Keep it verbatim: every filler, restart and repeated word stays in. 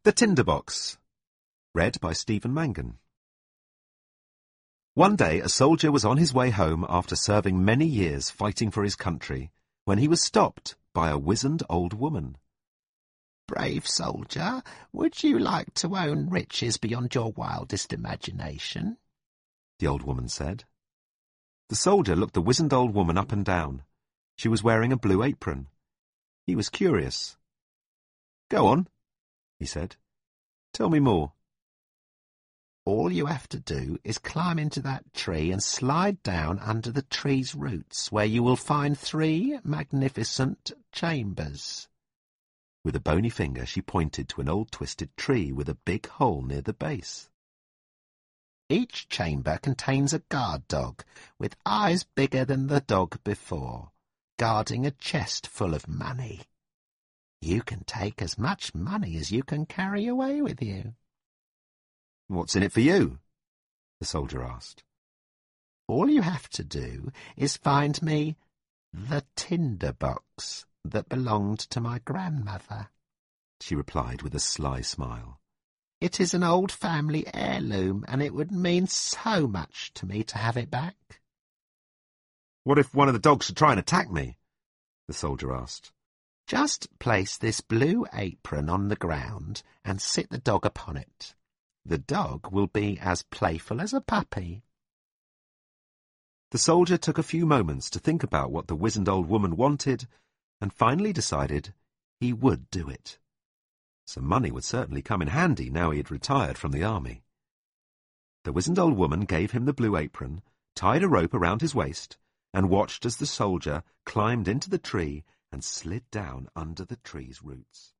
The Tinderbox. Read by Stephen Mangan. One day a soldier was on his way home after serving many years fighting for his country, when he was stopped by a wizened old woman. "Brave soldier, would you like to own riches beyond your wildest imagination?" the old woman said. The soldier looked the wizened old woman up and down. She was wearing a blue apron. He was curious. "Go on," he said. "Tell me more." "All you have to do is climb into that tree and slide down under the tree's roots, where you will find three magnificent chambers." With a bony finger she pointed to an old twisted tree with a big hole near the base. "Each chamber contains a guard dog, with eyes bigger than the dog before, guarding a chest full of money. You can take as much money as you can carry away with you." "What's in it for you?" the soldier asked. "All you have to do is find me the tinderbox that belonged to my grandmother," she replied with a sly smile. "It is an old family heirloom, and it would mean so much to me to have it back." "What if one of the dogs should try and attack me?" the soldier asked. "Just place this blue apron on the ground and sit the dog upon it. The dog will be as playful as a puppy." The soldier took a few moments to think about what the wizened old woman wanted, and finally decided he would do it. Some money would certainly come in handy now he had retired from the army. The wizened old woman gave him the blue apron, tied a rope around his waist, and watched as the soldier climbed into the tree and slid down under the tree's roots.